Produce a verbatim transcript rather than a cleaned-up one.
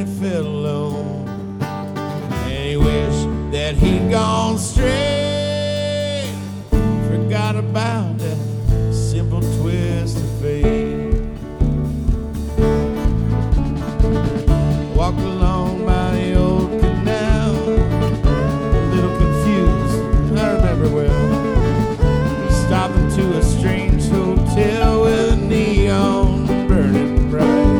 he felt alone, and he wished that he'd gone straight, forgot about